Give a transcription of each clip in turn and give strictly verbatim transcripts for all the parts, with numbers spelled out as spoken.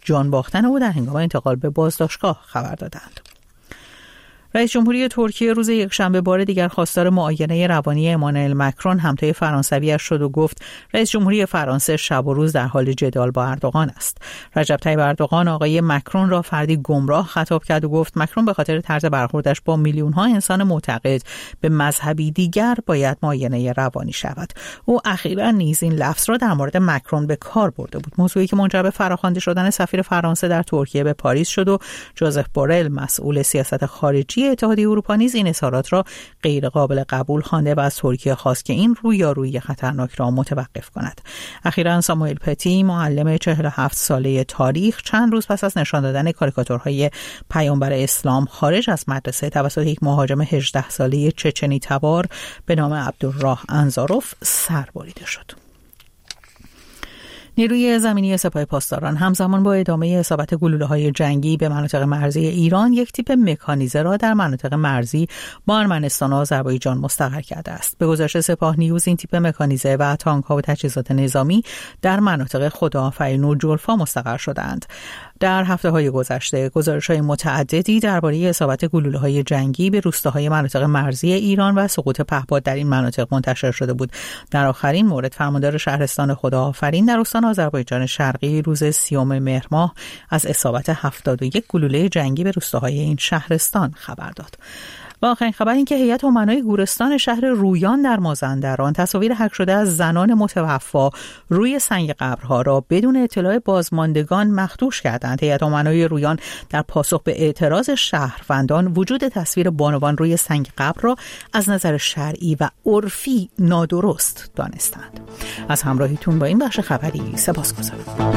جان باختن او در هنگام انتقال به بازداشتگاه خبر دادند. رئیس جمهوری ترکیه روز یکشنبه بار دیگر خواستار معاینه روانی امانوئل مکرون همتای فرانسوی‌اش شد و گفت رئیس جمهوری فرانسه شب و روز در حال جدال با اردوغان است. رجب طیب اردوغان آقای مکرون را فردی گمراه خطاب کرد و گفت مکرون به خاطر طرز برخوردش با میلیون‌ها انسان معتقد به مذهبی دیگر باید معاینه روانی شود. او اخیراً نیز این لفظ را در مورد مکرون به کار برده بود، موضوعی که منجر به فراخوانده شدن سفیر فرانسه در ترکیه به پاریس شد و جوزف بورل مسئول سیاست خارجی اتحادیه اروپا نیز این اظهارات را غیر قابل قبول خوانده و از ترکیه خواست که این رویارویی خطرناک را متوقف کند. اخیراً ساموئل پتی، معلم چهل و هفت ساله تاریخ، چند روز پس از نشان دادن کاریکاتورهای پیامبر اسلام خارج از مدرسه توسط یک مهاجم هجده ساله چچنی تبار به نام عبدالله انزاروف سربریده شد. نیروی زمینی سپاه پاسداران همزمان با ادامه اصابت گلوله‌های جنگی به مناطق مرزی ایران یک تیپ مکانیزه را در مناطق مرزی با ارمنستان و آذربایجان مستقر کرده است. به گزارش سپاه نیوز این تیپ مکانیزه و تانک‌ها و تجهیزات نظامی در مناطق خداآفرین و جلفا مستقر شدند. در هفته‌های گذشته گزارش‌های متعددی درباره اصابت گلوله‌های جنگی به روستاهای مناطق مرزی ایران و سقوط پهپاد در این مناطق منتشر شده بود. در آخرین مورد فرماندار شهرستان خداآفرین در استان آذربایجان شرقی روز سیوم مهر ماه از اصابت هفتاد و یک گلوله جنگی به روستاهای این شهرستان خبر داد. و آخرین خبر این که هیئت امنای گورستان شهر رویان در مازندران تصاویر حک شده از زنان متوفا روی سنگ قبرها را بدون اطلاع بازماندگان مخدوش کردند. هیئت امنای رویان در پاسخ به اعتراض شهروندان وجود تصویر بانوان روی سنگ قبر را از نظر شرعی و عرفی نادرست دانستند. از همراهیتون با این بخش خبری سپاسگزارم.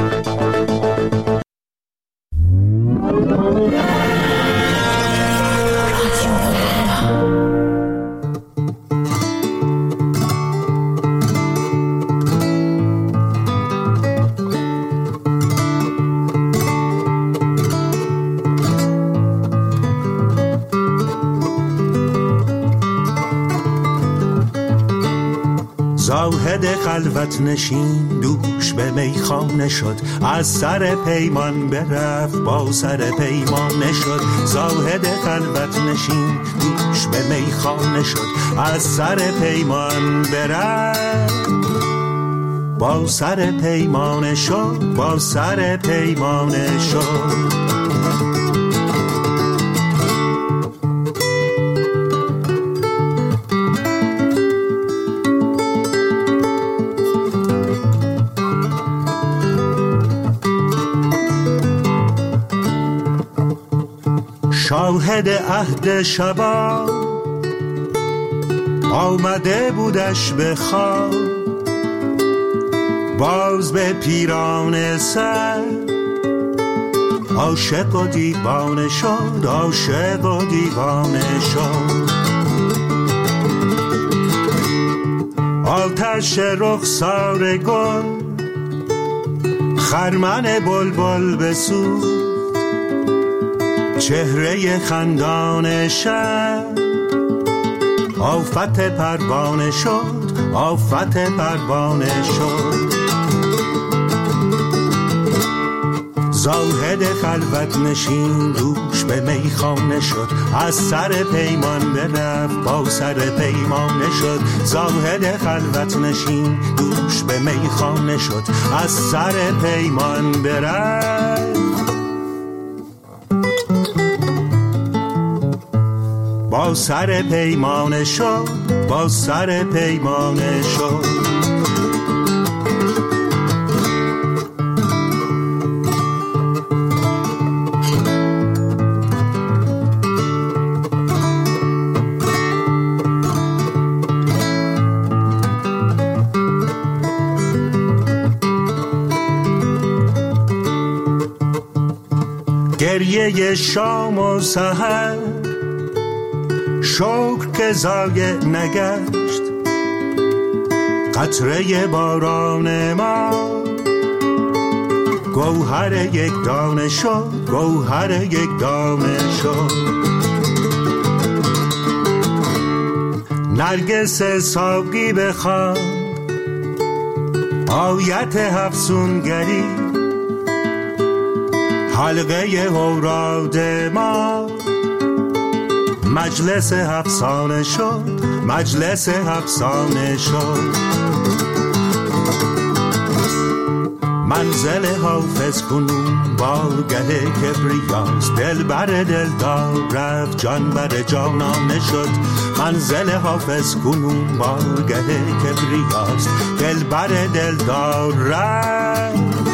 زاهد خلوت نشین دوش به میخانه شد، از سر پیمان برفت با سر پیمانه شد. زاهد خلوت نشین دوش به میخانه شد، از سر پیمان برفت با سر پیمانه شد، با سر پیمانه شد. شاهد عهد شباب آمده بودش به خواب، باز به پیران سر عاشق و دیوانه شد، عاشق و دیوانه شد. آتش رخسار گل خرمن بلبل بسوز، چهره خندان شب آفت پروانه شد، آفت پروانه شد. زاهد خلوت نشین دوش به میخانه شد، از سر پیمان برفت با سر پیمانه شد. زاهد خلوت نشین دوش به میخانه شد، از سر پیمان برفت با سر پیمانه شد، با سر پیمانه شد. گریه شام و سحر شکر که ضایع نگشت، قطره باران ما گوهر یک دانه شد، گوهر یک دانه شد. نرگس ساقی بخواد آیت هفسونگری، حلقه اوراد ما مجلس افسانه شد، مجلس افسانه شد. منزل حافظ کنون بارگه کبریاست، دل بر دل دار رفت جان بر جانانه شد. منزل حافظ کنون بارگه کبریاست، دل بر دل دار رفت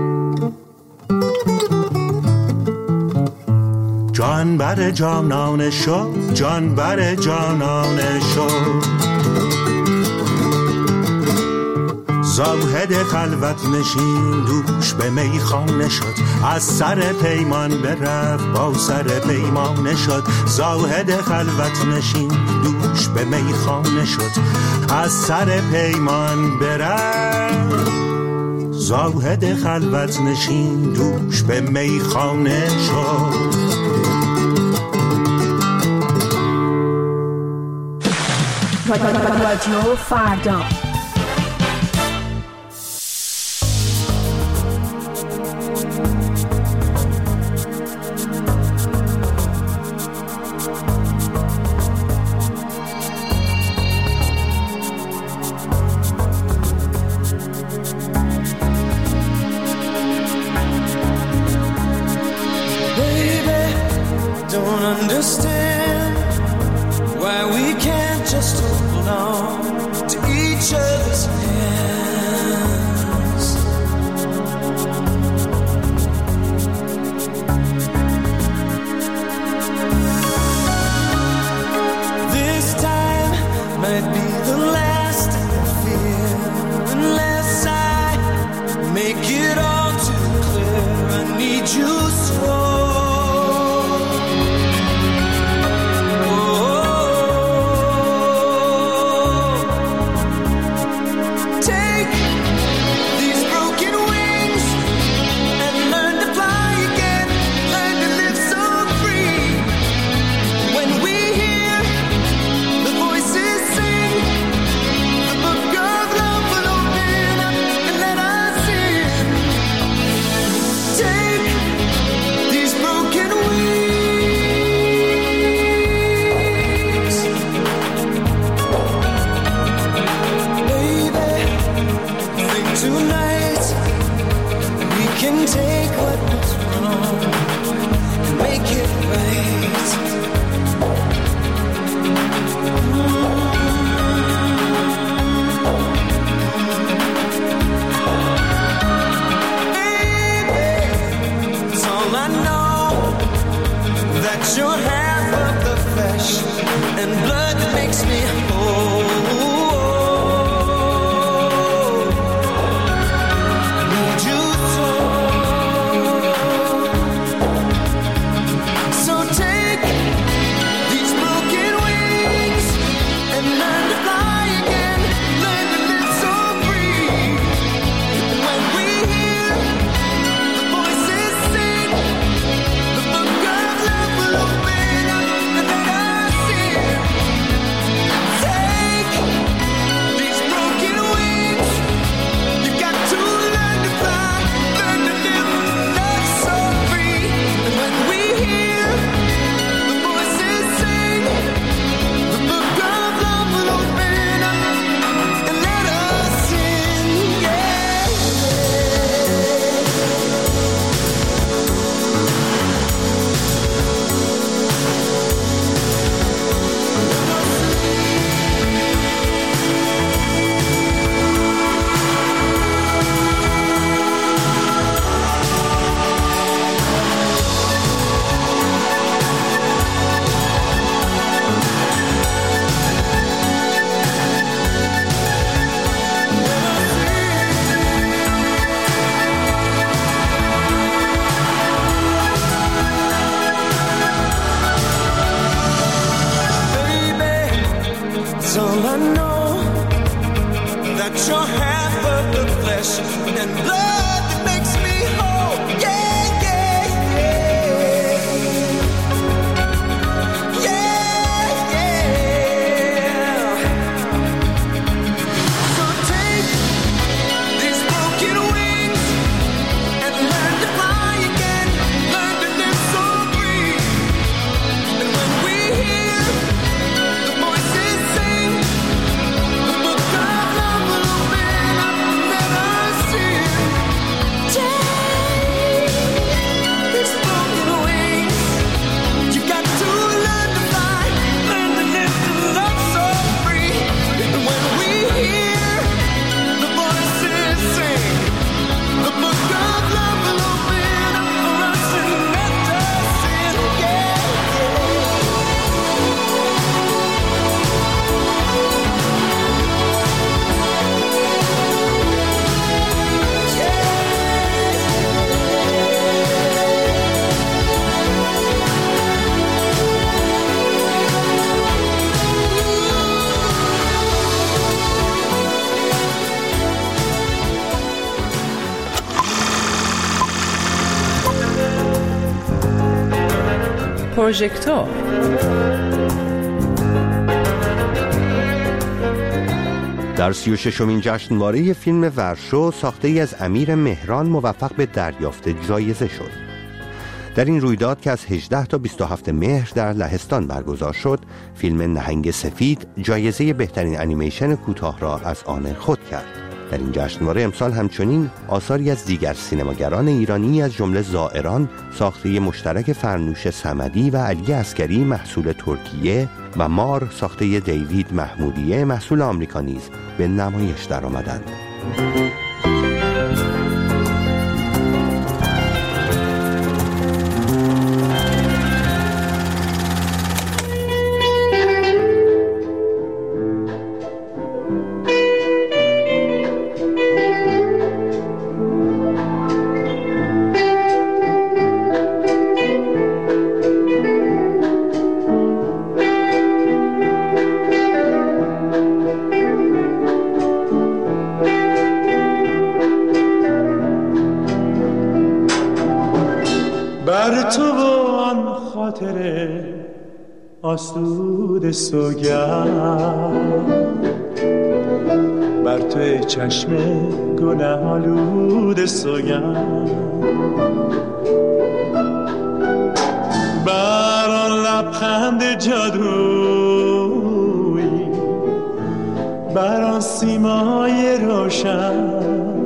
جان بر جانانه شد، جان بر جانانه شد. زاهد خلوت نشین دوش به میخانه شد، از سر پیمان برفت با سر پیمانه شد. زاهد خلوت نشین دوش به میخانه شد، از سر پیمان برفت. زاهد خلوت نشین دوش به میخانه شد. رادیو فردا Take پروژکتور. در سی و ششمین جشنواره فیلم ورشو ساخته ای از امیر مهران موفق به دریافت جایزه شد. در این رویداد که از هجدهم تا بیست و هفتم مهر در لهستان برگزار شد، فیلم نهنگ سفید جایزه بهترین انیمیشن کوتاه را از آن خود کرد. در این جشنواره امسال همچنین آثاری از دیگر سینماگران ایرانی از جمله زائران ساخته مشترک فرنوش صمدی و علی عسکری محصول ترکیه و مار ساخته دیوید محمودیه محصول آمریکا نیز به نمایش درآمدند. بر تو و آن خاطر آسود سوگند، بر تو چشم گناه آلود سوگند، بر آن لبخند جادویی، بر آن سیمای روشن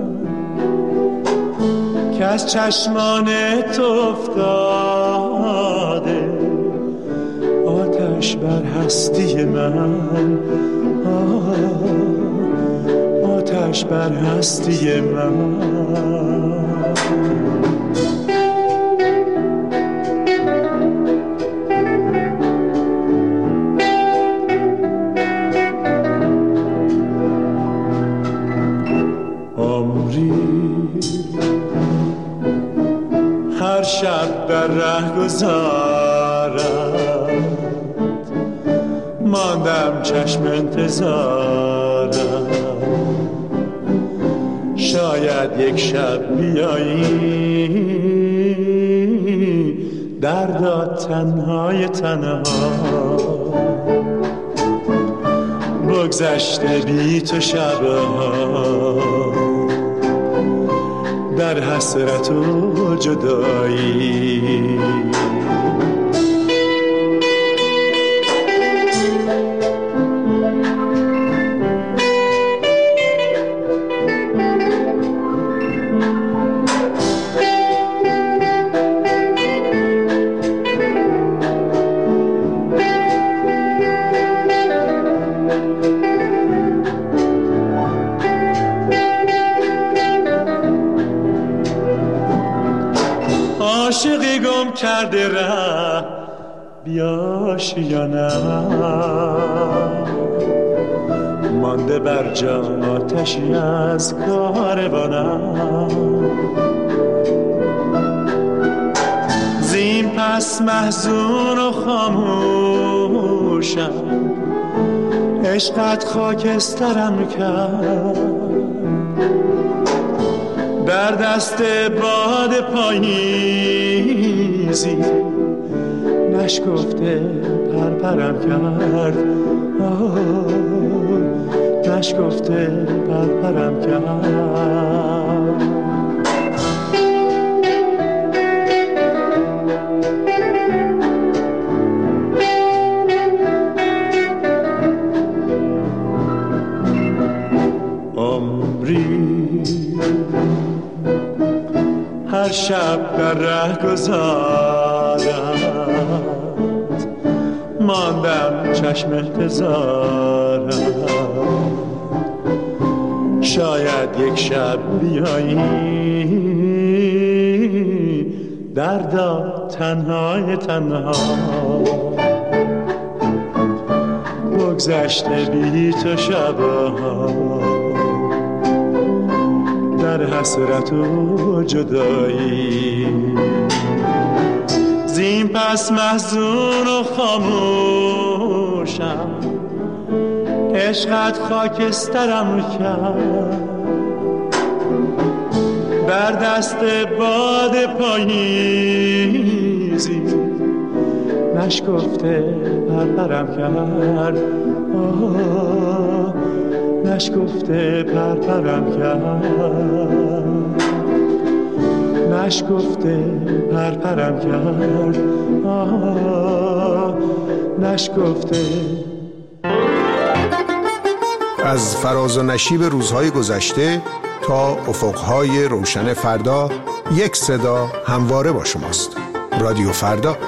که از چشمان تو افتاده، آتش بر هستی من، آتش بر هستی من. هر شب در ره گذارم، ماندم چشم انتظارم، شاید یک شب بیایی دردا تنهای تنها، بگذشته بی تو شبها در حسرت و جدایی. عاشقی گم کرده ره بیاشیانم، مانده بر جا آتشی از کاروانم، زین پس محزون و خاموشم، عشقت خاکسترم کرد، در دست باد پاییزی نشکفته پرپرم کرد، نشکفته پرپرم کرد. هر شب در ره گذارد، ماندم چشم انتظارم، شاید یک شب بیایی دردا تنهای تنها، بگذشته بی تو شبها در حسرت و جدایی. زین پس محزون و خاموشم، عشقت خاکسترم کرد، در دست باد پاییزی نشکفته پرپرم کرد، آه نشکفته پرپرم کرد، نشکفته پرپرم کرد، آه نشکفته. از فراز و نشیب روزهای گذشته تا افقهای روشن فردا، یک صدا همواره با شماست. رادیو فردا.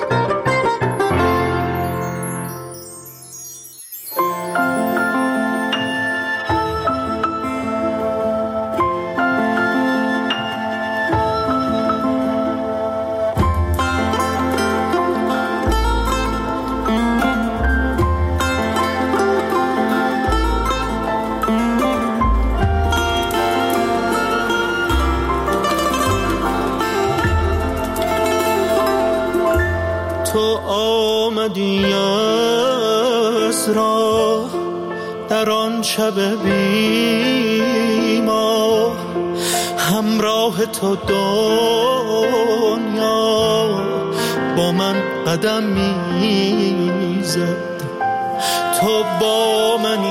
تو آمدی از راه در آن شب بی‌ماه، همراه تو دنیا با من قدم میزد. تو با منی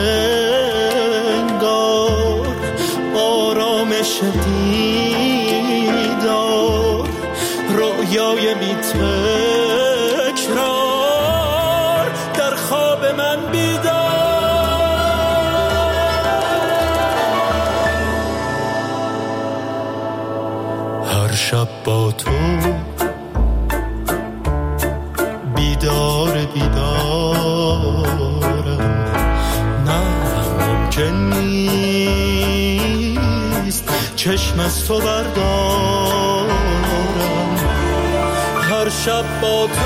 انگار آرامش دیدار، رویای بی تکرار در خواب من بیدار. هر شب با تو بیدار بیدارم، نه ممکن نیست چشم از تو بردارم. هر شب با تو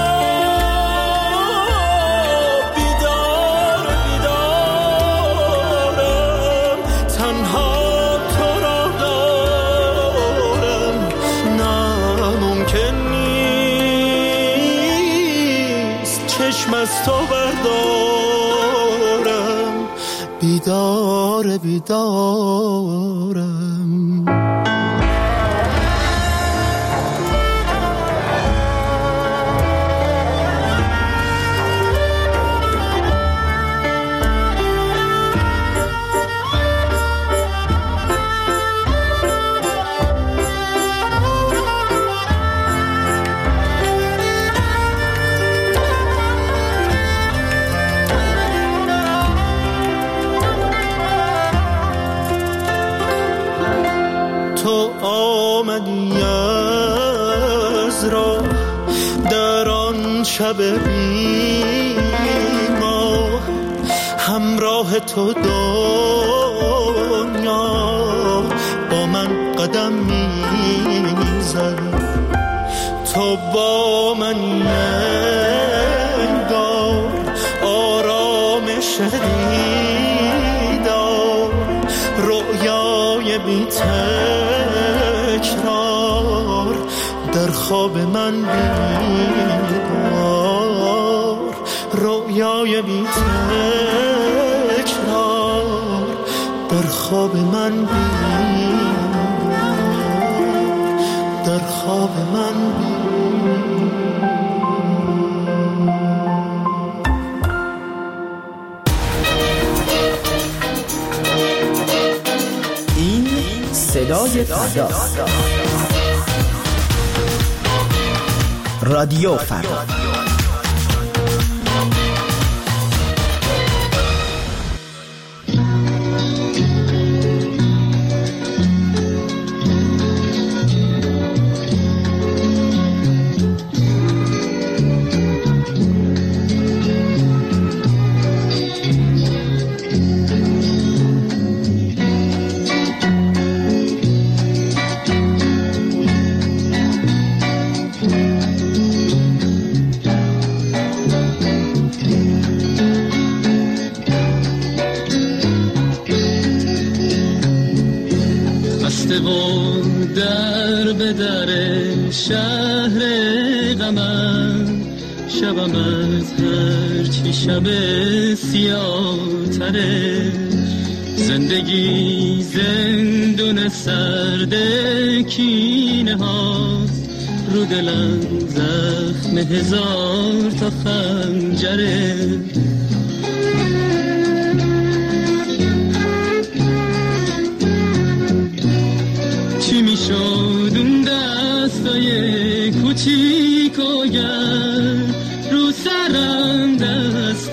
بیدار بیدارم، تنها تو را دارم، نه ممکن نیست چشم از تو بردارم. بیدار بیدارم. تو آمدی از راه در آن شب بی‌ماه، همراه تو دنیا با من قدم میزد. تو با من انگار آرامش دیدار، رویای بی تکرار در خواب من بیدار، رویای بی تکرار در خواب من بیدار، در خواب من بیدار. صدای فردا، رادیو فردا. در به در شهر غمم، شبم از هر چی شب سیاه تره. زندگی زندون سرد کینه هاست، رو دلم زخم هزار تا خنجره. چی میشد اون دستای کوچیک و گرم رو سرم دست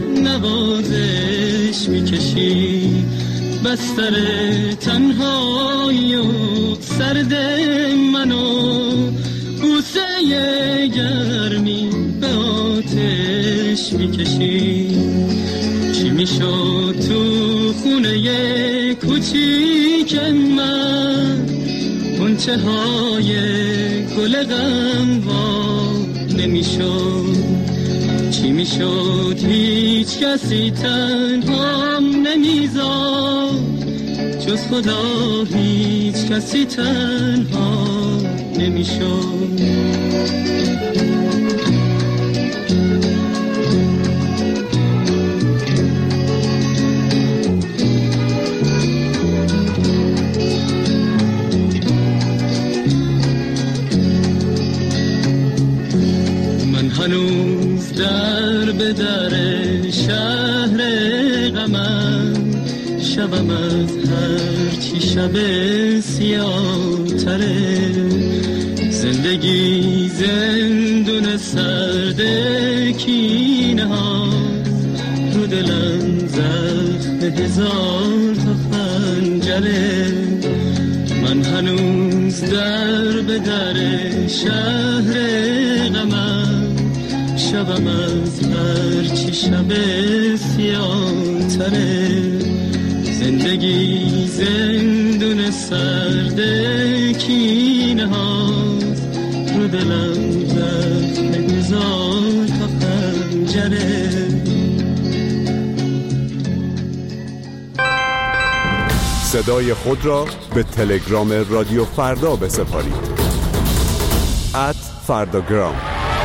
نوازش میکشی، بستر تنهایی و سرد منو بوسه گرمی به آتش میکشی. چی میشد تو خونه کوچیک من غنچه های گل غم وا نمیشد. چی میشد هیچ کسی تنهام نمیذاشت جز خدا، هیچ کسی تنها نمیشد. هنوز در به در شهر غمم، شبم از هر چی شب سیاه تره. زندگی زندون سرد کینه ها، رو دلم زخم هزار تا خنجره. من هنوز در به در شهر غمم، شبم از هر چی شب سیاه تره. زندگی زندون سرد کینه هاست، رو دلم زخم هزار تا خنجره. صدای خود را به تلگرام رادیو فردا بسپارید. ات فرداگرام.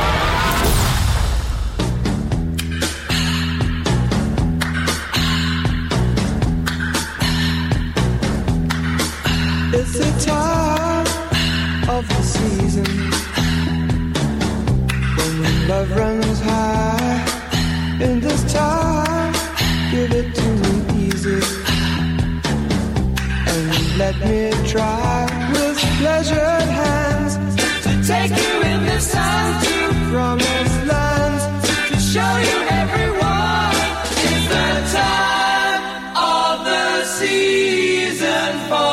It's the time of the season when love runs high. In this time, give it to me easy and let me try with pleasured hands to take you in the sun to promised lands, to show you everyone. It's the time of the season for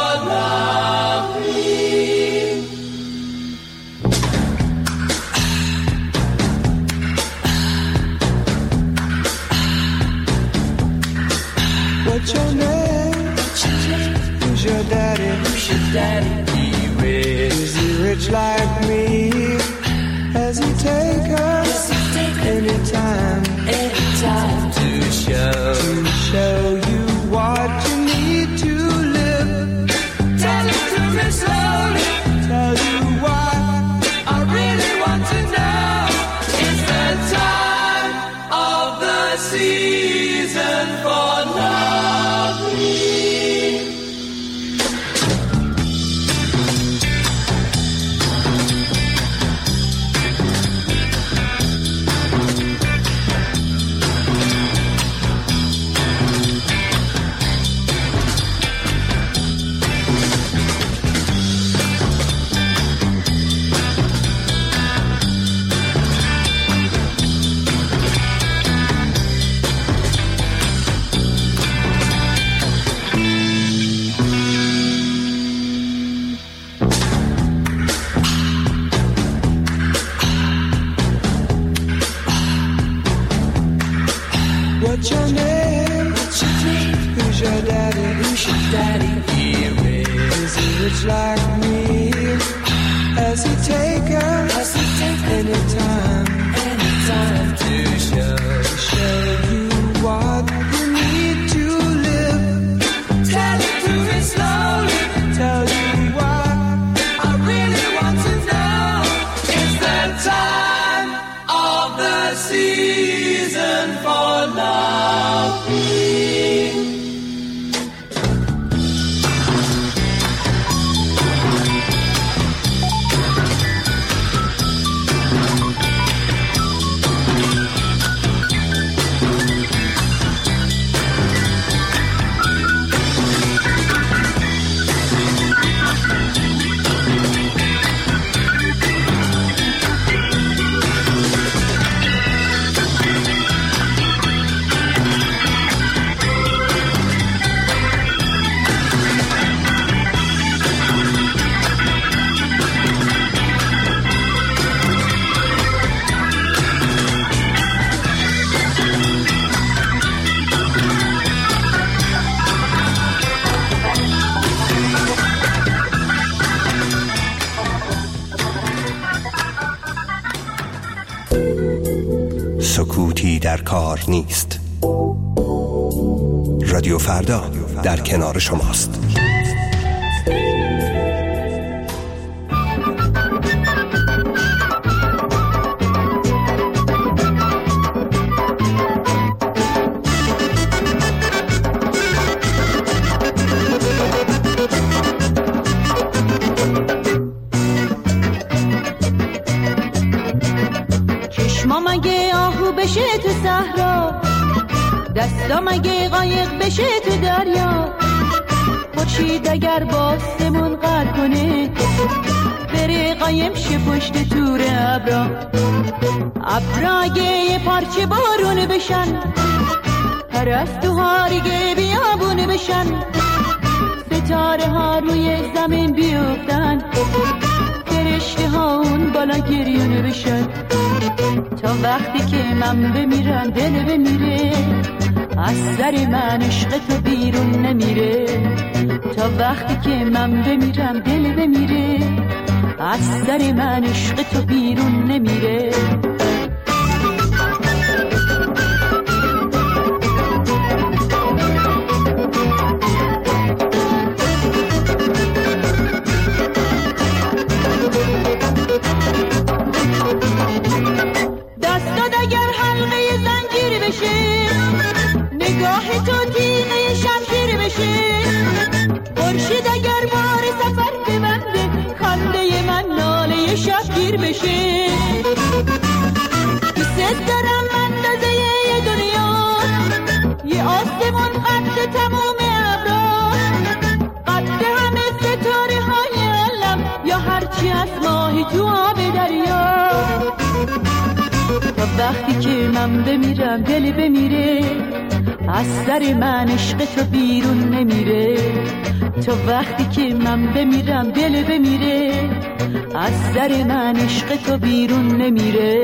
what's your name? Who's your daddy? Who's your daddy? He rich. Is he rich like me? Has he take us anytime? Anytime to show to show you what you need to live. Tell it to me slowly. Tell you what I really want to know. It's the time of the season for love. What's your name? What's your name? Who's your daddy? Who's your daddy? He rich. Is he rich like me? Has he take us? Has he take anytime? Anytime to show, show you what you need to live. Tell it to me slowly. Tell you what I really want to know. It's the time of the season for love. سکوتی در کار نیست. رادیو فردا در کنار شماست. بشه تو صحرا، دستا مگه قایق بشه تو دریا، خورشید اگر باسمون غر کنه بره قایم شه پشت تور ابرا، ابرا اگه یه پارچه بارون بشن، پرستوها دیگه بیابون بشن، ستاره ها روی زمین بیفتن، فرشته ها اون بالا گریون بشن، تا وقتی که من بمیرم دل بمیره، از سر من عشق تو بیرون نمیره، تا وقتی که من بمیرم دل بمیره، از سر من عشق تو بیرون نمیره. نگاه تو تیغه شمشیر بشه، خورشید اگر بار سفر ببنده، خنده من ناله شبگیر بشه، دوست دارم اندازه یه دنیا، یه آسمون قد تموم ابرا، قد همه ستاره های عالم، یا هرچی از ماهی تو آب دریا، تا وقتی که من بمیرم دل بمیره، از سر من عشق تو بیرون نمیره، تا وقتی که من بمیرم دل بمیره، از سر من عشق تو بیرون نمیره.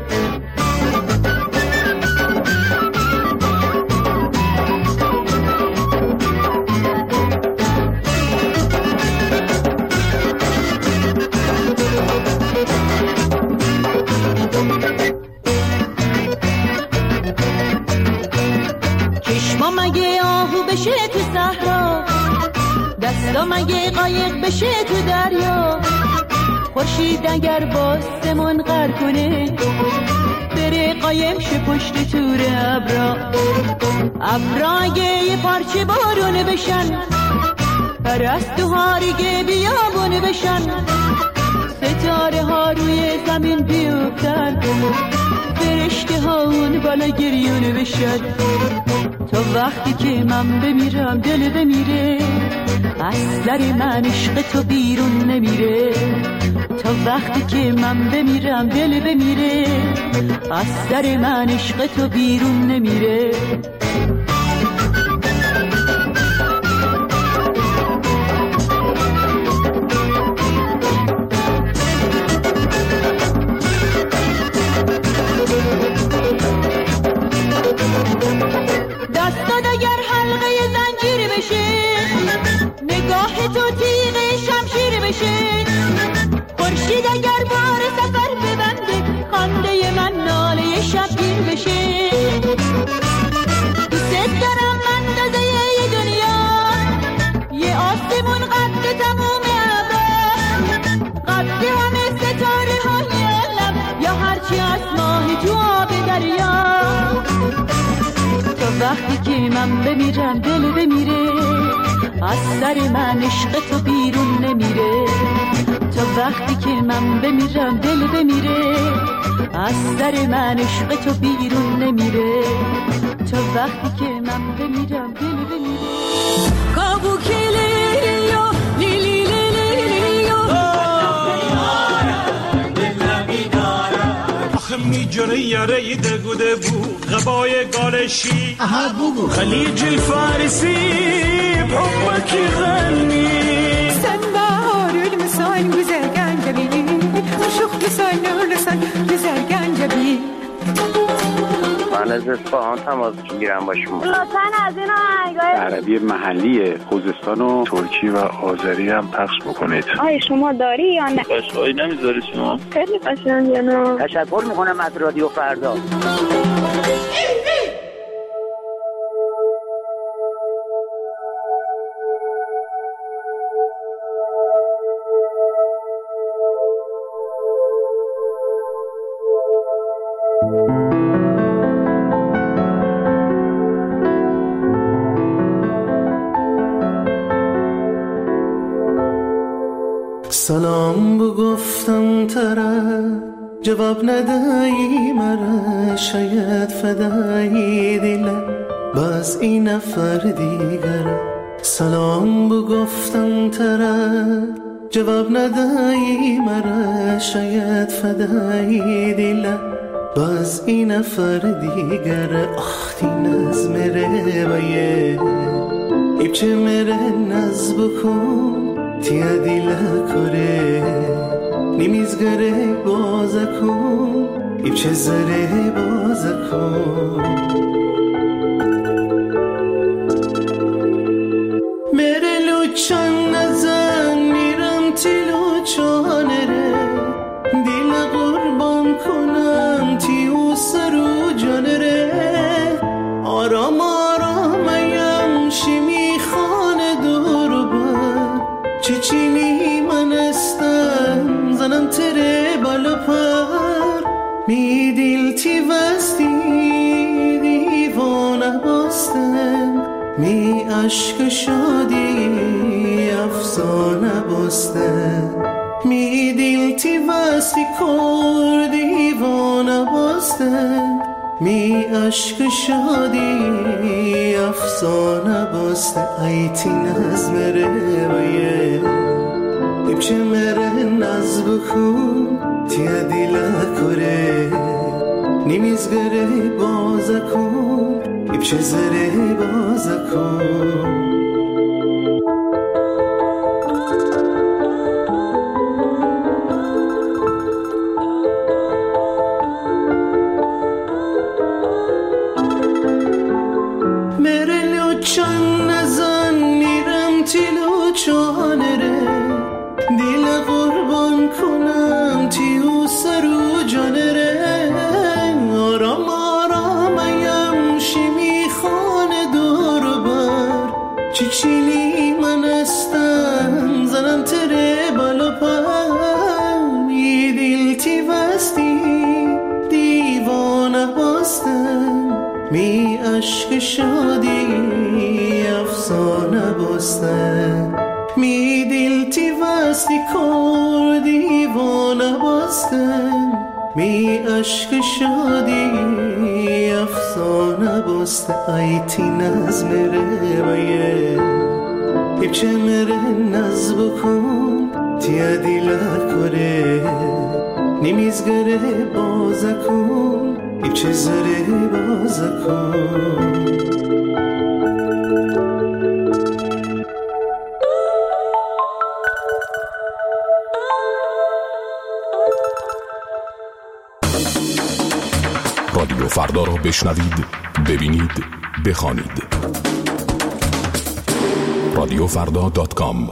بشه تو صحرا، دستا مگه قایق بشه تو دریا، خورشید اگر باسمون غر کنه بره قایم شه پشت تور ابرا، ابرا اگه یه پارچه بارون بشن، پرستوها دیگه بیابون بشن، ستاره ها روی زمین بیفتن، فرشته ها اون بالا گریون بشن، تا وقتی که من بمیرم دل بمیره، از سر من عشق تو بیرون نمیره، تا وقتی که من بمیرم دل بمیره، از سر من عشق تو بیرون نمیره. دستات اگر حلقه زنجیر بشه، نگاه تو تیغه شمشیر بشه، خورشید اگر بار سفر ببنده، خنده من ناله شبگیر بشه، دوست دارم اندازه یه دنیا، یه آسمون قد تموم ابرا، قد همه ستاره های عالم، یا هرچی از ماهی تو آب دریا، تا وقتی که من بمیرم دل بمیره، از سر من عشق تو بیرون نمیره، تا وقتی که من بمیرم دل بمیره، از سر من عشق تو بیرون نمیره، تا وقتی که من بمیرم دل بمیره. کابو کلیو لیلی لیلیو آخه میجره یاره دگوده بو غبای گالشی خلیج الفارسی بحبك يغني سنبار المساين وزرقان جميل وشوخ مساين ولسان وزرقان جميل من از اصفهان تماس میگیرم با شما. لطفاً از این آهنگای عربی محلی خوزستان و ترکی و آذری هم پخش بکنید. آی شما داری یا نه؟ قشنگی نمیذاری شما؟ خیلی قشنگه. نه تشکر میکنم از رادیو فردا. سلام بگفتم طرف جواب ندهی مرا، شاید فدایی دلم باز این نفر دیگر. سلام بگفتم طرف جواب ندهی مرا، شاید فدایی دلم باز این نفر دیگر. آختی نز مره بایه ایبچه مره نز بکن تیا دیلا کره نیمیزگره بازا کن ایبچه زره بازا کن. مره لوچان نزن میرم تی لوچانه ره، دیل قربان کنم تیو سرو جانه ره. آرام آرام ایم شیمی خانه دور بر چیچینی من استم زنم تره بالا پر. می دیل تی وستی دیوانه باستم، می عشق شادی افسانه باستم. می دیل تی وستی کر دیوانه باستم، می عشق شادی افسانه باسته. ایتی نز مره بایه ایبچه مره نز بکن تیا دیلا کره نیمیزگره بازا کن ایبچه زره بازا کن. چان نزن میرم تیلو چانه ره، دیل قربان کنم تیو سرو جانه ره. آرام آرام ایم شیمی خانه دور بر چیچینی من استم زنم تره بالا پر. می دیل تی وستی دیوانه باستم، می عشق شادی افسانه باستم. می دیل تی وستی کر دیوانه باستم، می عشق شادی افسانه باستم. ایتی نز مره بایه ایبچه مره نز بکن تیا دیلا کره نیمیزگره بازا کن ایبچه زره بازا کن. رادیو فردا را بشنوید، ببینید، بخوانید. رادیو فردا دات کام.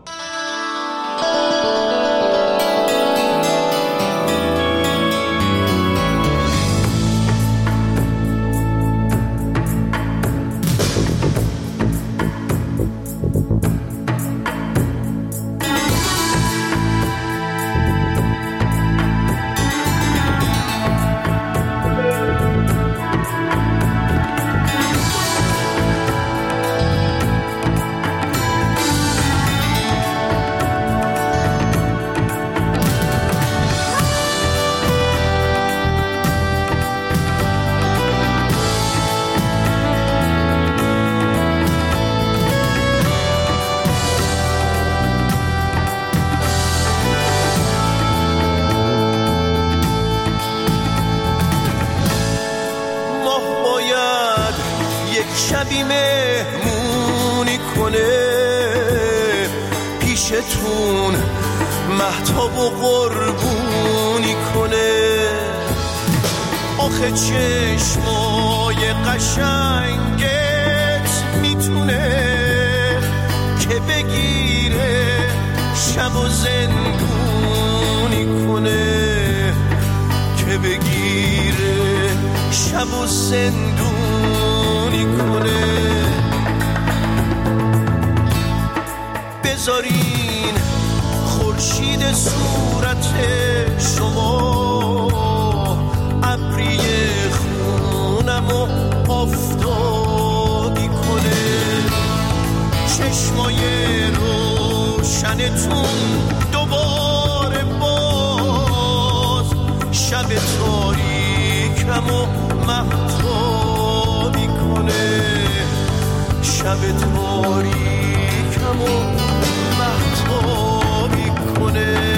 شبی مهمونی کنه پیشتون، مهتاب و قربونی کنه. آخه چشما قشنگت میتونه که بگیره شب و زندونی کنه، که بگیره شب و زندونی کنه. بذارین خورشید صورت شما ابری خونمو آفتابی کنه، چشمای روشنتون دوباره باز شب تاریکمو مهتابی کنه، شب تاریکمو مهتابی کنه.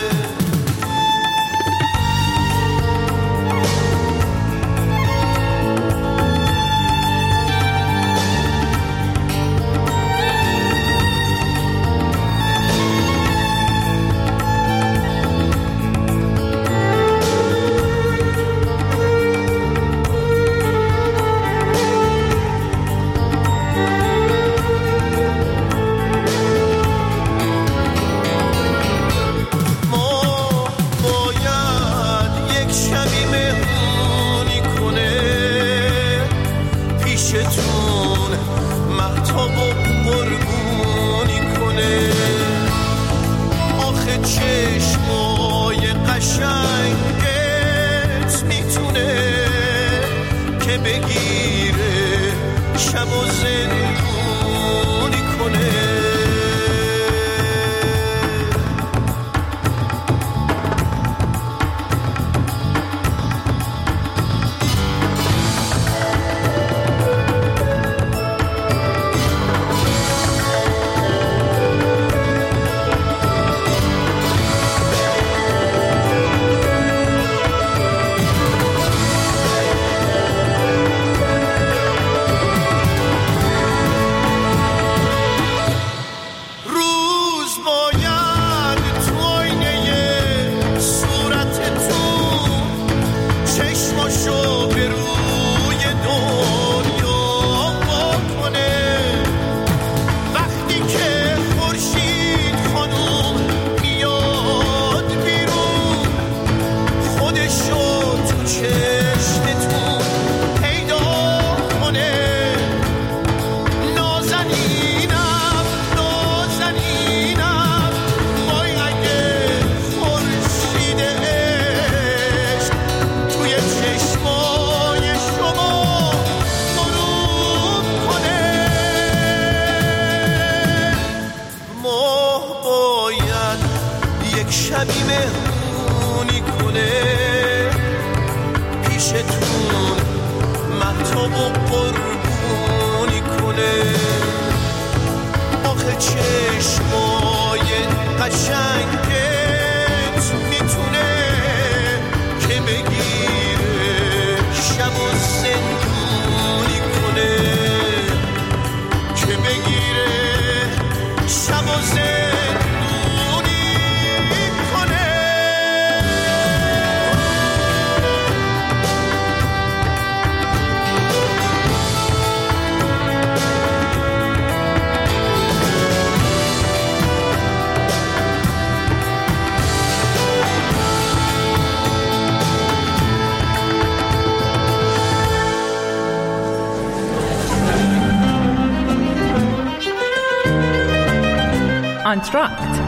آنتراکت.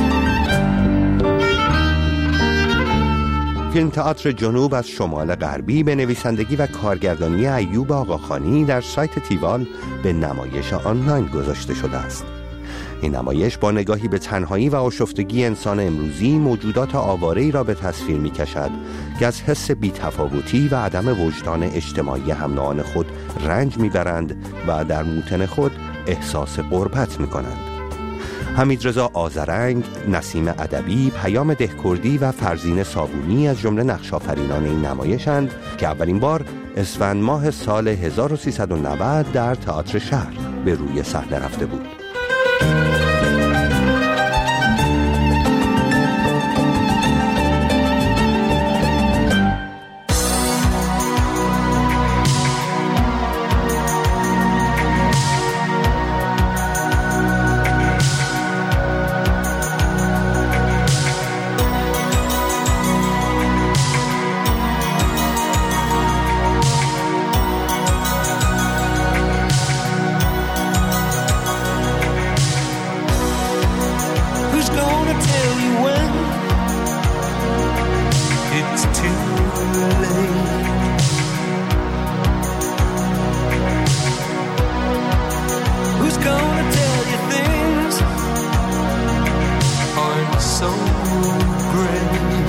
فیلم تئاتر جنوب از شمال غربی به نویسندگی و کارگردانی ایوب آقاخانی در سایت تیوال به نمایش آنلاین گذاشته شده است. این نمایش با نگاهی به تنهایی و آشفتگی انسان امروزی موجودات آواره‌ای را به تصویر می‌کشد که از حس بی‌تفاوتی و عدم وجدان اجتماعی هم‌نوعان خود رنج می‌برند و در موطن خود احساس غربت می‌کنند. حمیدرضا آذرنگ، نسیم ادبی، پیام دهکردی و فرزین صابونی از جمله نقش‌آفرینان این نمایشند که اولین بار اسفند ماه سال هزار و سیصد و نود در تئاتر شهر به روی صحنه رفته بود. too late. Who's gonna tell you things aren't so great?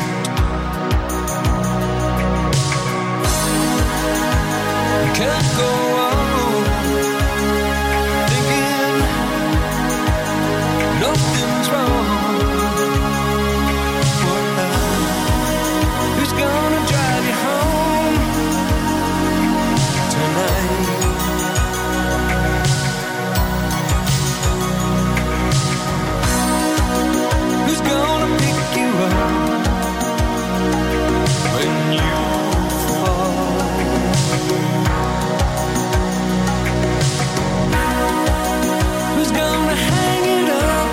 You can't go on thinking nothing's wrong. Who's gonna drive you home tonight? Who's gonna pick you up when you fall? Who's gonna hang it up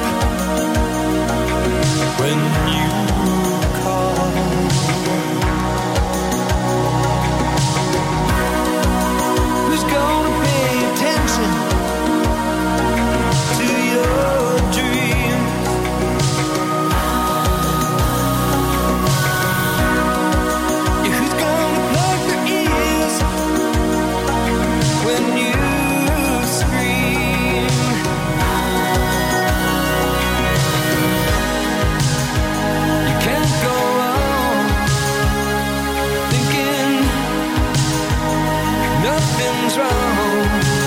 when you call? Who's gonna pay attention to your dreams? Yeah, who's gonna plug their ears when you scream? You can't go on thinking nothing's wrong.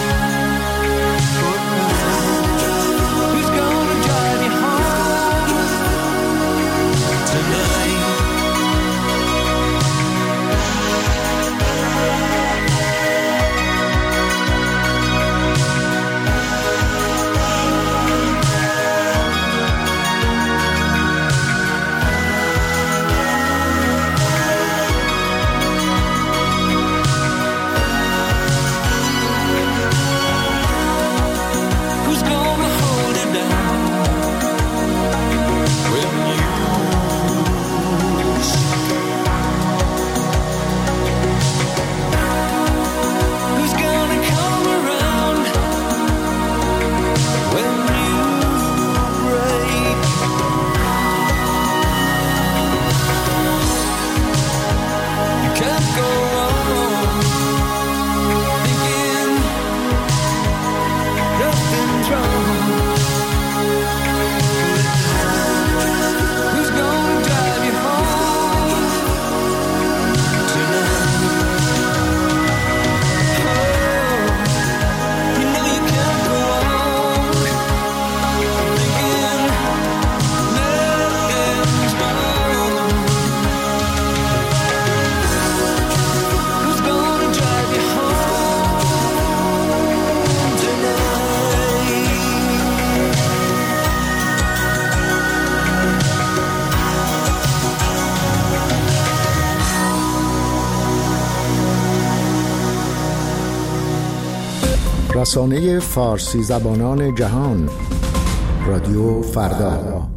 Who's gonna drive you home tonight? Who's gonna hold it down when you Who's gonna come around when you break? You can't go on thinking nothing's wrong. Who's gonna drive you home tonight? Oh, you know you can't go on thinking nothing's wrong. Who's gonna drive you home tonight? رسانه فارسی زبانان جهان، رادیو فردا.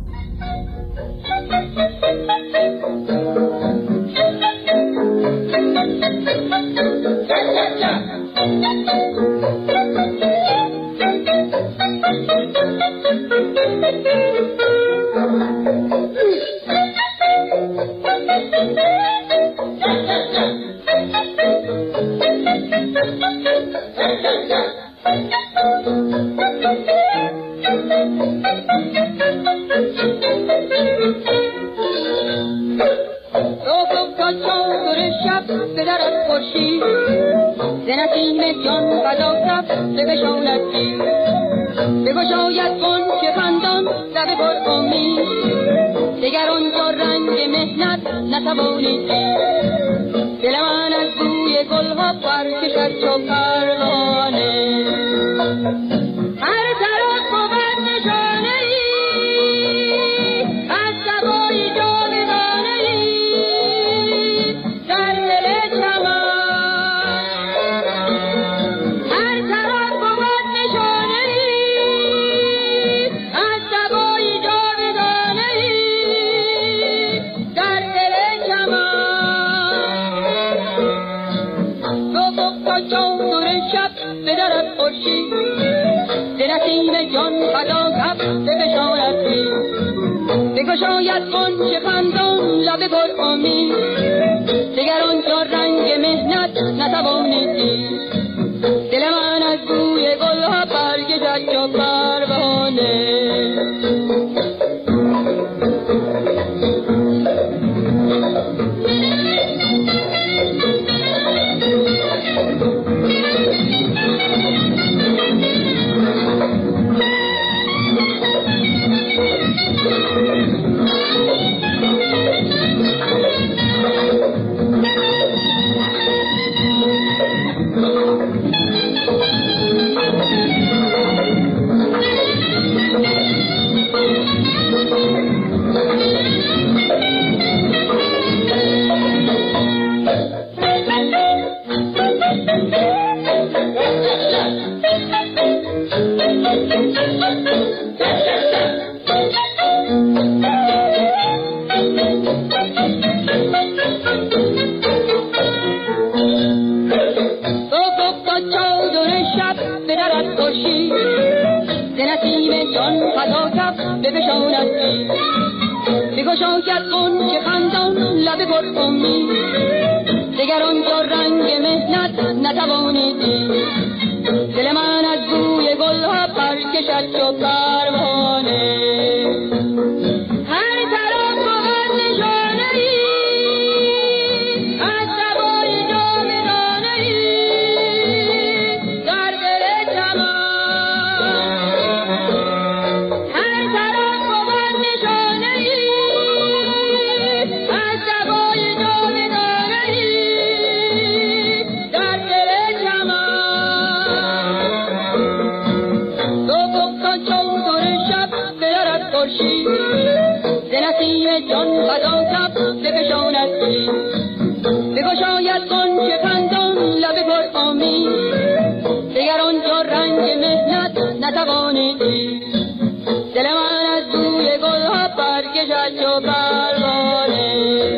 بگشاید غنچه خندان لب پر امید بگشاید غنچه خندان لب پر امید دگر آنجا رنگ مهنت نتوانیدی دل من از بوی گلها پرکشد چو پروانه هر طرف بود نشانه ای از سوای جاودانه ای در دل چمن هر طرف بود نشانه ای از سوای جاودانه ای در دل چمن تو گفتا چون شب برد خورشید ز نسیم جان فدا شب بفشاند دید بگشاید غنچه خندان لب پر امید دگر آنجا رنگ مهنت نتوانیدی دل من از بوی گلها برکشد چو پروانه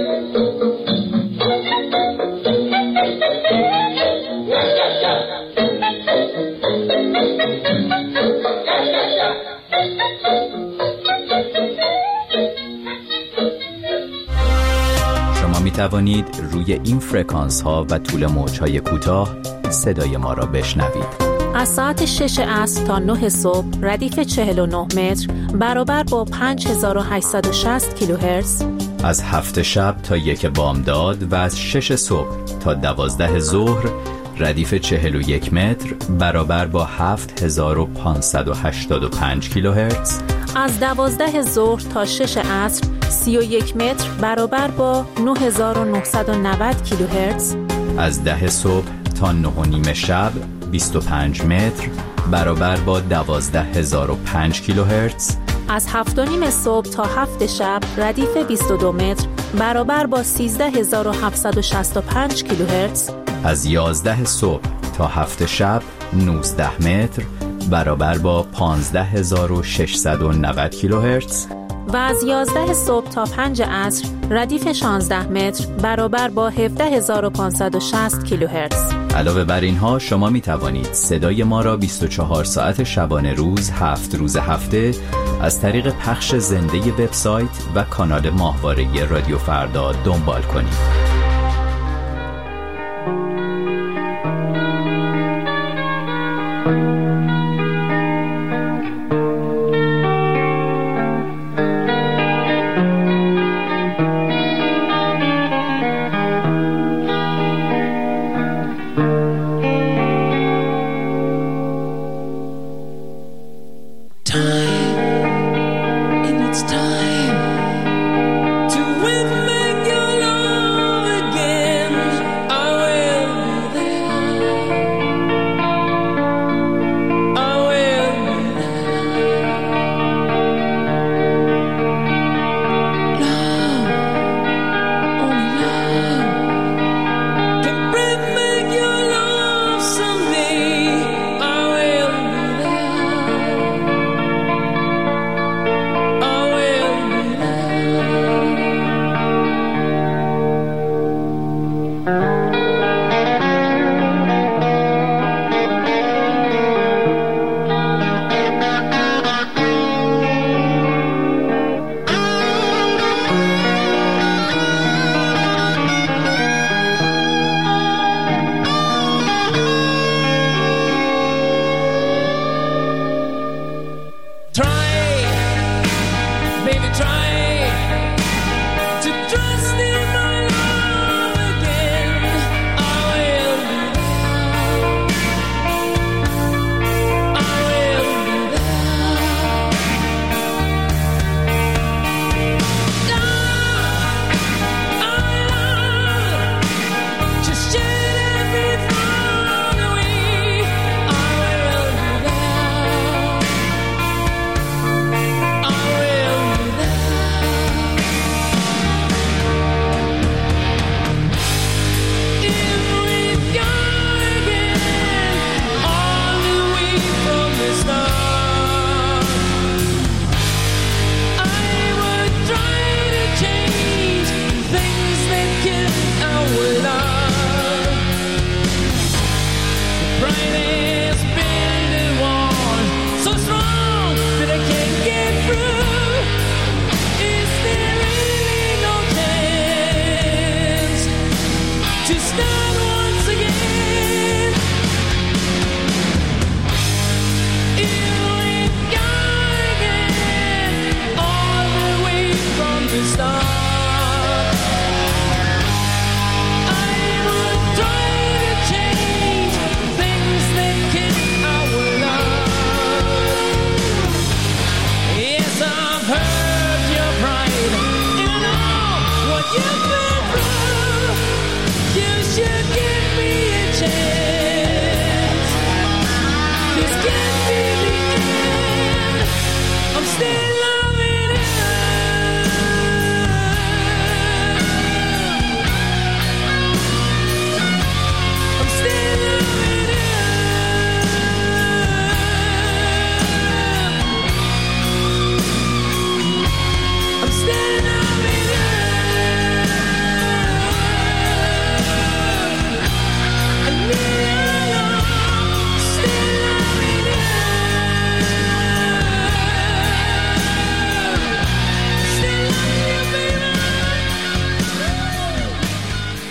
شما می توانید روی این فرکانس ها و طول موج های کوتاه صدای ما را بشنوید. از ساعت شش عصر تا نه صبح ردیف چهل و نه متر برابر با پنج هزار و هشتصد و شصت کیلوهرتز. از هفت شب تا یک بامداد و از شش صبح تا دوازده ظهر ردیف چهل و یک متر برابر با هفت هزار و پانصد و هشتاد و پنج کیلوهرتز. از دوازده ظهر تا شش عصر سی و یک متر برابر با نه هزار و نهصد و نود کیلوهرتز. از ده صبح تا نه و نیم شب بیست و پنج متر برابر با دوازده هزار و پنج کیلوهرتز. از هفت و نیم صبح تا هفت شب ردیف بیست و دو متر برابر با سیزده هزار و هفتصد و شصت و پنج کیلوهرتز. از یازده صبح تا هفت شب نوزده متر برابر با پانزده هزار و ششصد و نود کیلوهرتز. و از یازده صبح تا پنج عصر ردیف شانزده متر برابر با هفده هزار و پانصد و شصت کیلوهرتز. علاوه بر اینها شما می توانید صدای ما را بیست و چهار ساعت شبانه روز هفت روز هفته از طریق پخش زنده وبسایت و کانال ماهواره رادیو فردا دنبال کنید. Time, in its time, to win, make your love.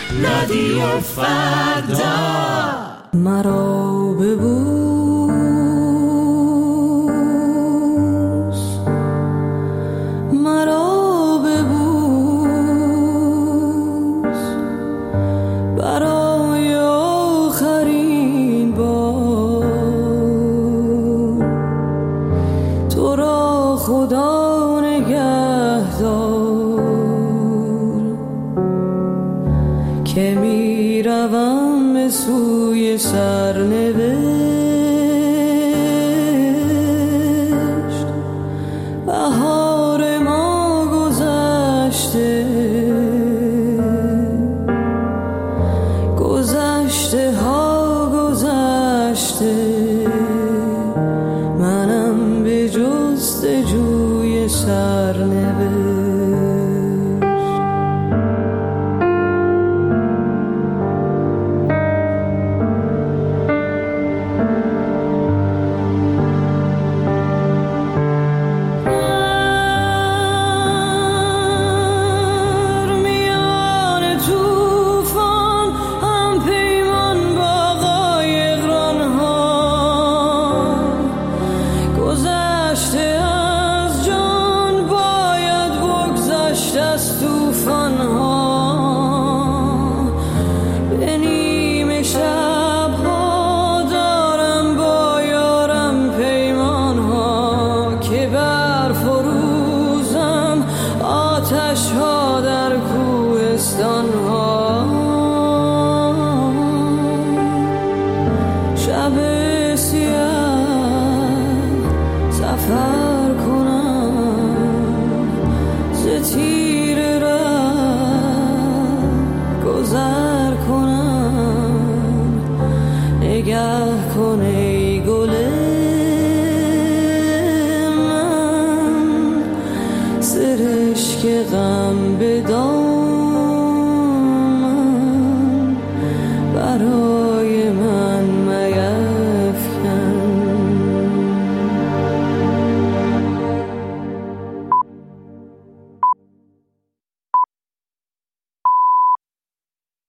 رادیو فردا. مرا ببوس، مرا ببوس، برای آخرین بار. تو را خدا نگهدار که می روم به سوی سرنوشت. بهار ما گذشته، گذشته ها گذشته، منم به جستجوی سرنوشت. گذر کنم، نگه کنه